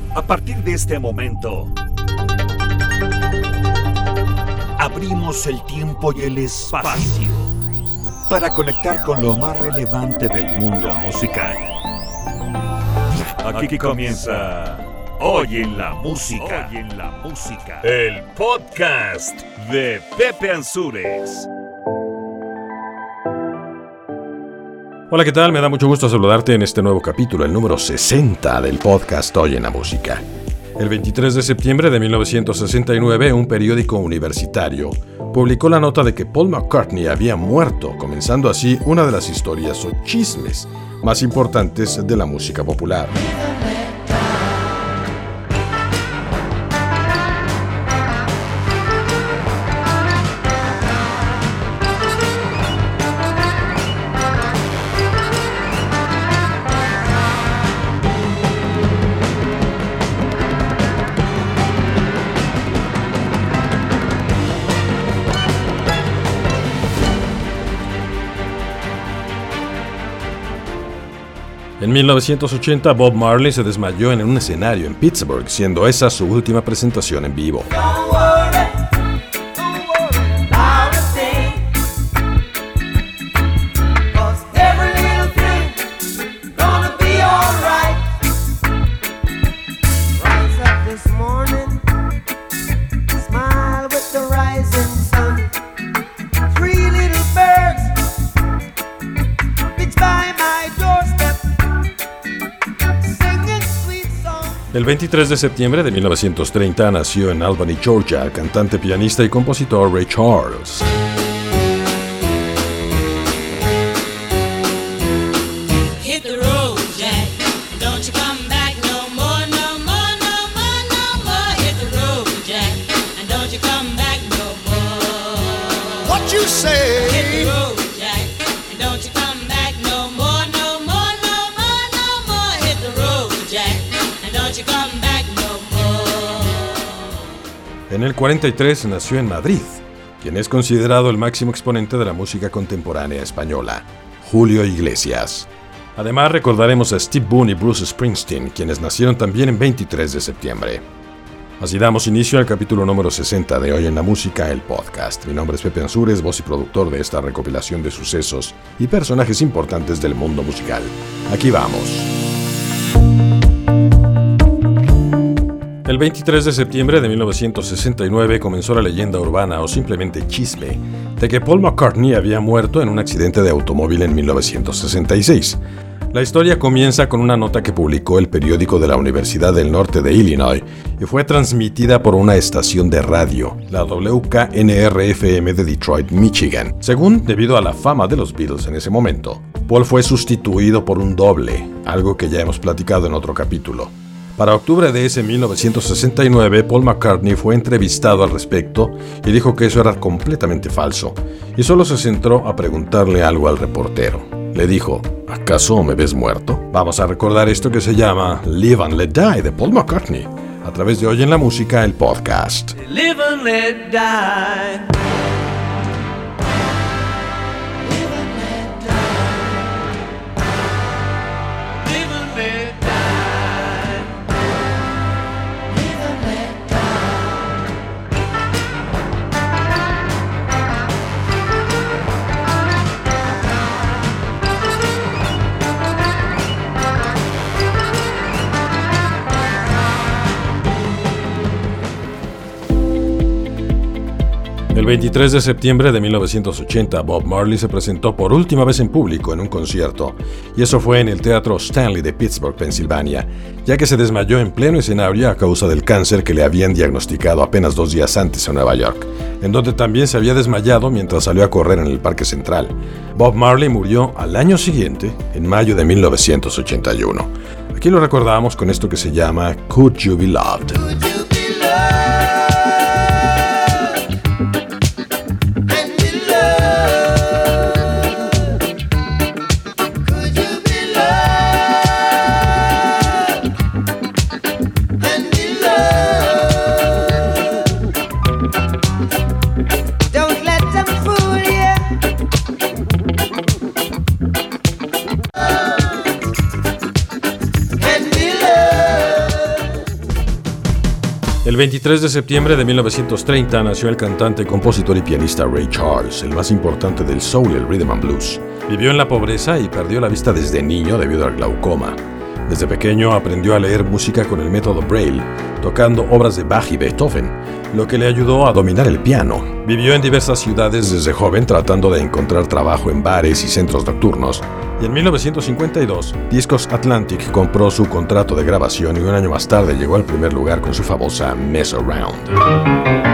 A partir de este momento, abrimos el tiempo y el espacio para conectar con lo más relevante del mundo musical. Aquí comienza Hoy en la Música, el podcast de Pepe Ansúrez. Hola, ¿qué tal? Me da mucho gusto saludarte en este nuevo capítulo, el número 60 del podcast Hoy en la Música. El 23 de septiembre de 1969, un periódico universitario publicó la nota de que Paul McCartney había muerto, comenzando así una de las historias o chismes más importantes de la música popular. En 1980, Bob Marley se desmayó en un escenario en Pittsburgh, siendo esa su última presentación en vivo. El 23 de septiembre de 1930 nació en Albany, Georgia, el cantante, pianista y compositor Ray Charles. En el 43 nació en Madrid, quien es considerado el máximo exponente de la música contemporánea española, Julio Iglesias. Además, recordaremos a Steve Boone y Bruce Springsteen, quienes nacieron también en 23 de septiembre. Así damos inicio al capítulo número 60 de Hoy en la Música, el podcast. Mi nombre es Pepe Ansúrez, voz y productor de esta recopilación de sucesos y personajes importantes del mundo musical. Aquí vamos. El 23 de septiembre de 1969 comenzó la leyenda urbana o simplemente chisme de que Paul McCartney había muerto en un accidente de automóvil en 1966. La historia comienza con una nota que publicó el periódico de la Universidad del Norte de Illinois y fue transmitida por una estación de radio, la WKNR-FM de Detroit, Michigan. Según, debido a la fama de los Beatles en ese momento, Paul fue sustituido por un doble, algo que ya hemos platicado en otro capítulo. Para octubre de ese 1969, Paul McCartney fue entrevistado al respecto y dijo que eso era completamente falso, y solo se centró a preguntarle algo al reportero. Le dijo, ¿acaso me ves muerto? Vamos a recordar esto que se llama Live and Let Die de Paul McCartney, a través de Hoy en la Música, el podcast. Live and let die. El 23 de septiembre de 1980, Bob Marley se presentó por última vez en público en un concierto, y eso fue en el Teatro Stanley de Pittsburgh, Pensilvania, ya que se desmayó en pleno escenario a causa del cáncer que le habían diagnosticado apenas 2 días antes en Nueva York, en donde también se había desmayado mientras salió a correr en el Parque Central. Bob Marley murió al año siguiente, en mayo de 1981. Aquí lo recordamos con esto que se llama Could You Be Loved. El 23 de septiembre de 1930 nació el cantante, compositor y pianista Ray Charles, el más importante del soul y el rhythm and blues. Vivió en la pobreza y perdió la vista desde niño debido al glaucoma. Desde pequeño aprendió a leer música con el método Braille, tocando obras de Bach y Beethoven, lo que le ayudó a dominar el piano. Vivió en diversas ciudades desde joven tratando de encontrar trabajo en bares y centros nocturnos, y en 1952 Discos Atlantic compró su contrato de grabación y un año más tarde llegó al primer lugar con su famosa Mess Around.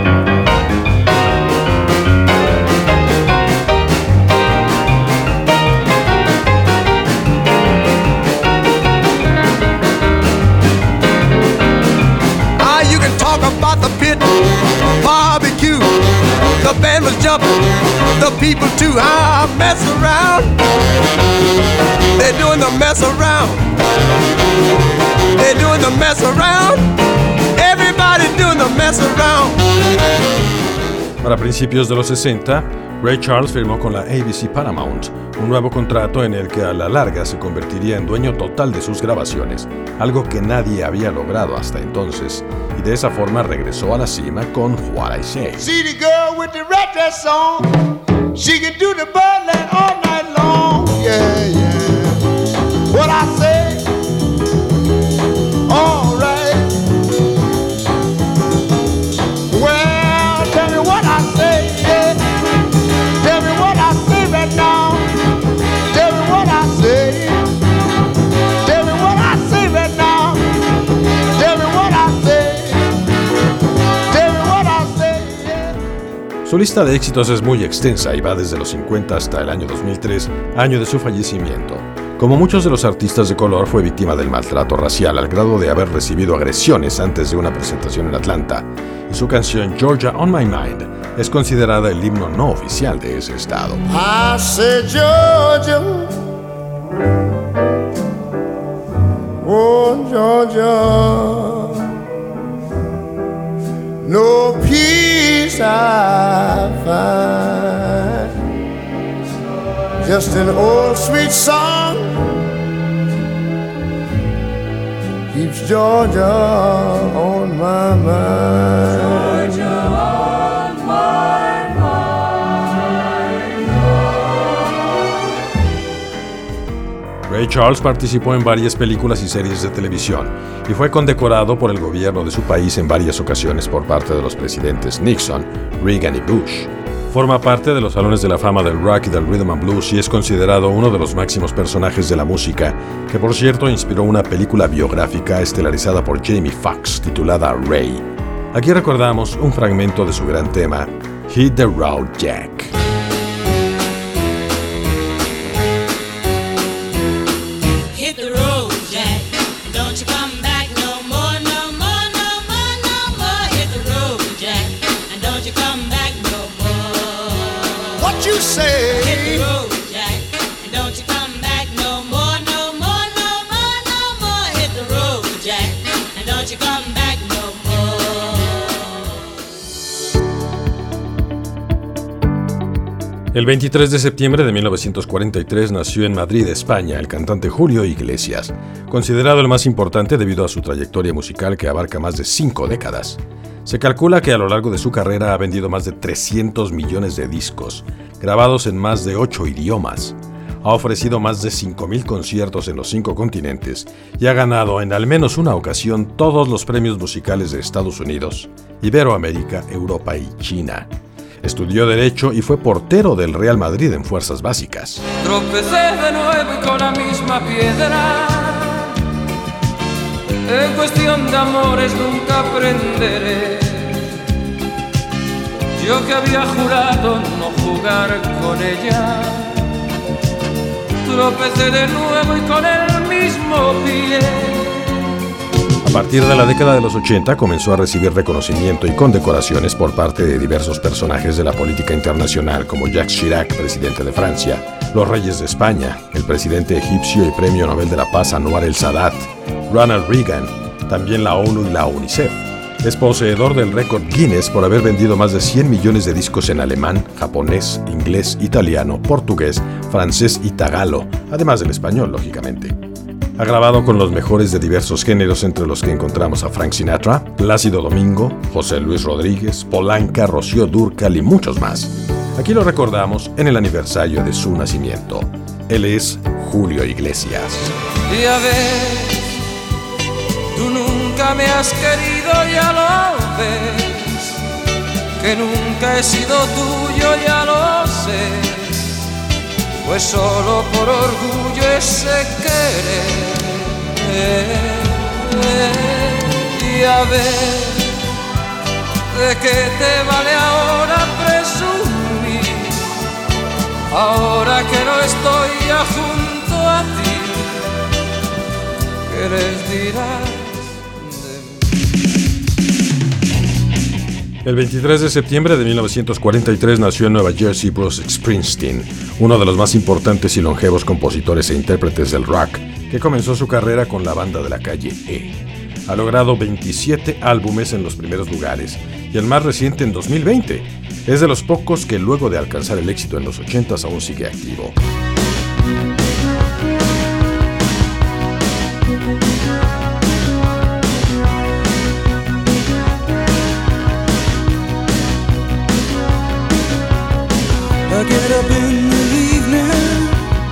Barbecue, the band was jumping, the people too. I mess around, they're doing the mess around, they're doing the mess around, everybody doing the mess around. Para principios de los 60, Ray Charles firmó con la ABC Paramount un nuevo contrato en el que a la larga se convertiría en dueño total de sus grabaciones, algo que nadie había logrado hasta entonces, y de esa forma regresó a la cima con What I Say. See the girl with the red dress on, she can do the Birdland all night long. Yeah, yeah. What I say, all right. Well, tell me what I say, yeah. Tell me what I say right now. Tell me what I say. Tell me what I say right now. Tell me what I say. Tell me what I say, yeah. Su lista de éxitos es muy extensa y va desde los 50 hasta el año 2003, año de su fallecimiento. Como muchos de los artistas de color, fue víctima del maltrato racial al grado de haber recibido agresiones antes de una presentación en Atlanta, y su canción Georgia on My Mind es considerada el himno no oficial de ese estado. I said Georgia, oh Georgia, no peace I find, just an old sweet song keeps Georgia on my mind. Georgia on my mind. Ray Charles participó en varias películas y series de televisión y fue condecorado por el gobierno de su país en varias ocasiones por parte de los presidentes Nixon, Reagan y Bush. Forma parte de los salones de la fama del rock y del rhythm and blues y es considerado uno de los máximos personajes de la música, que por cierto inspiró una película biográfica estelarizada por Jamie Foxx titulada Ray. Aquí recordamos un fragmento de su gran tema, Hit the Road Jack. Hit the road, Jack, and don't you come back no more, no more, no more, no more. Hit the road, Jack, and don't you come back no more. El 23 de septiembre de 1943 nació en Madrid, España, el cantante Julio Iglesias, considerado el más importante debido a su trayectoria musical que abarca más de 5 décadas. Se calcula que a lo largo de su carrera ha vendido más de 300 millones de discos, grabados en más de 8 idiomas. Ha ofrecido más de 5,000 conciertos en los 5 continentes y ha ganado en al menos una ocasión todos los premios musicales de Estados Unidos, Iberoamérica, Europa y China. Estudió Derecho y fue portero del Real Madrid en Fuerzas Básicas. Tropecé de nuevo y con la misma piedra. En cuestión de amores nunca aprenderé. Yo que había jurado no jugar con ella. Tropecé de nuevo y con el mismo pie. A partir de la década de los 80 comenzó a recibir reconocimiento y condecoraciones por parte de diversos personajes de la política internacional como Jacques Chirac, presidente de Francia, los reyes de España, el presidente egipcio y premio Nobel de la Paz Anwar el Sadat, Ronald Reagan, también la ONU y la UNICEF. Es poseedor del récord Guinness por haber vendido más de 100 millones de discos en alemán, japonés, inglés, italiano, portugués, francés y tagalo, además del español, lógicamente. Ha grabado con los mejores de diversos géneros, entre los que encontramos a Frank Sinatra, Plácido Domingo, José Luis Rodríguez, Polanca, Rocío Dúrcal y muchos más. Aquí lo recordamos en el aniversario de su nacimiento. Él es Julio Iglesias. Ya ves, tú nunca me has querido, ya lo ves, que nunca he sido tuyo, ya lo sé. Pues solo por orgullo ese querer. Ya ves, ¿de qué te vale ahora presumir? Ahora que no estoy ya junto a ti, ¿qué les dirás? El 23 de septiembre de 1943 nació en Nueva Jersey Bruce Springsteen, uno de los más importantes y longevos compositores e intérpretes del rock, que comenzó su carrera con la banda de la calle E. Ha logrado 27 álbumes en los primeros lugares, y el más reciente en 2020. Es de los pocos que luego de alcanzar el éxito en los 80s aún sigue activo. I get up in the evening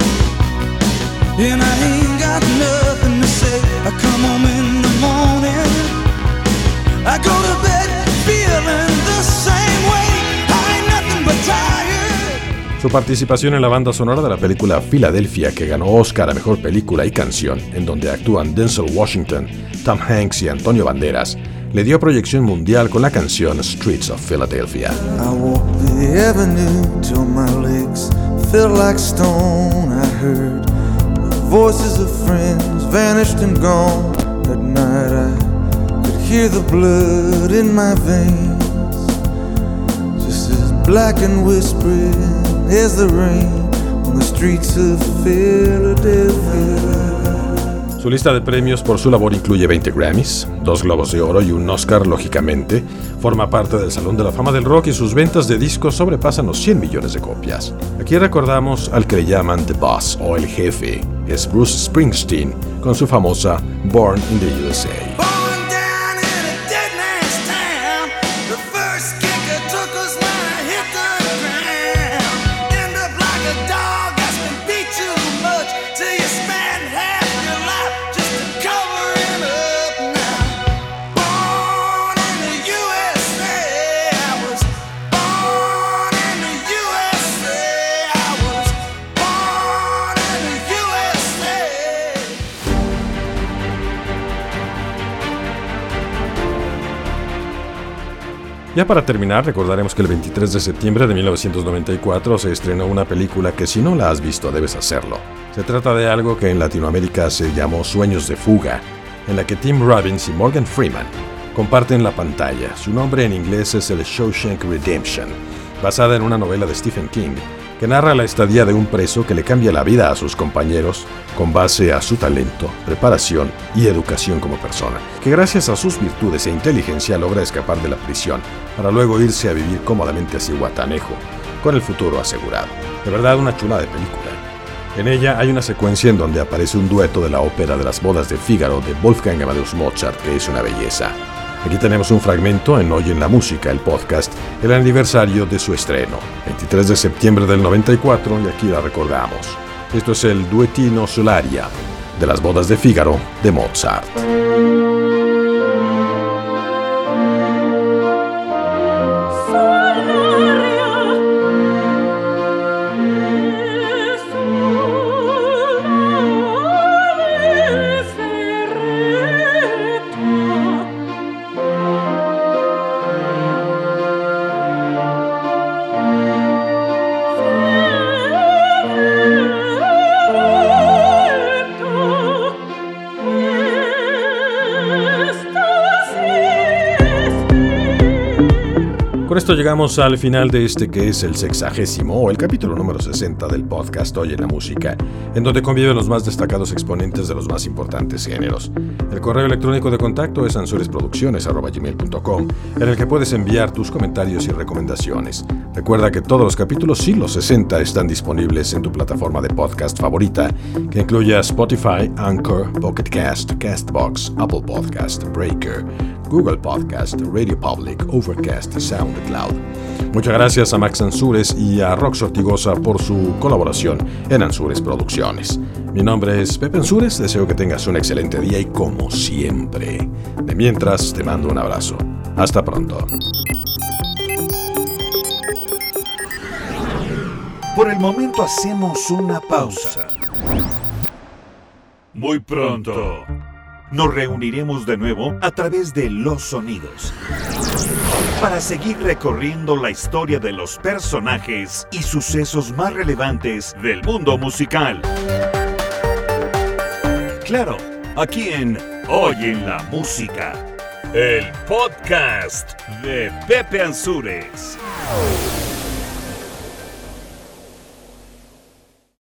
and I ain't got nothing to say. I come home in the morning, I go to bed feeling the same way. I ain't nothing but tired. Su participación en la banda sonora de la película Filadelfia, que ganó Oscar a Mejor Película y Canción, en donde actúan Denzel Washington, Tom Hanks y Antonio Banderas, le dio proyección mundial con la canción Streets of Philadelphia. I walked the avenue till my legs felt like stone. I heard the voices of friends vanished and gone. At night I could hear the blood in my veins, just as black and whispering as the rain on the streets of Philadelphia. Su lista de premios por su labor incluye 20 Grammys, 2 Globos de Oro y un Oscar, lógicamente. Forma parte del Salón de la Fama del Rock y sus ventas de discos sobrepasan los 100 millones de copias. Aquí recordamos al que le llaman The Boss o el jefe. Es Bruce Springsteen con su famosa Born in the USA. Ya para terminar, recordaremos que el 23 de septiembre de 1994 se estrenó una película que si no la has visto debes hacerlo. Se trata de algo que en Latinoamérica se llamó Sueños de Fuga, en la que Tim Robbins y Morgan Freeman comparten la pantalla. Su nombre en inglés es el Shawshank Redemption, basada en una novela de Stephen King, que narra la estadía de un preso que le cambia la vida a sus compañeros con base a su talento, preparación y educación como persona, que gracias a sus virtudes e inteligencia logra escapar de la prisión para luego irse a vivir cómodamente a Zihuatanejo, con el futuro asegurado. De verdad, una chula de película. En ella hay una secuencia en donde aparece un dueto de la ópera de las bodas de Fígaro de Wolfgang Amadeus Mozart, que es una belleza. Aquí tenemos un fragmento en Hoy en la Música, el podcast, el aniversario de su estreno, 23 de septiembre del 94, y aquí la recordamos. Esto es el duetino Solaria, de las bodas de Fígaro de Mozart. esto llegamos al final de este que es el 60º o el capítulo número 60 del podcast Hoy en la Música, en donde conviven los más destacados exponentes de los más importantes géneros. El correo electrónico de contacto es ansuresproducciones@gmail.com, en el que puedes enviar tus comentarios y recomendaciones. Recuerda que todos los capítulos, sí los 60, están disponibles en tu plataforma de podcast favorita, que incluye a Spotify, Anchor, Pocket Cast, Castbox, Apple Podcast, Breaker, Google Podcast, Radio Public, Overcast y SoundCloud. Muchas gracias a Max Ansúrez y a Rox Ortigosa por su colaboración en Ansúrez Producciones. Mi nombre es Pepe Ansúrez, deseo que tengas un excelente día y como siempre, de mientras te mando un abrazo. Hasta pronto. Por el momento hacemos una pausa. Muy pronto nos reuniremos de nuevo a través de los sonidos para seguir recorriendo la historia de los personajes y sucesos más relevantes del mundo musical. Claro, aquí en Hoy en la Música, el podcast de Pepe Ansúrez.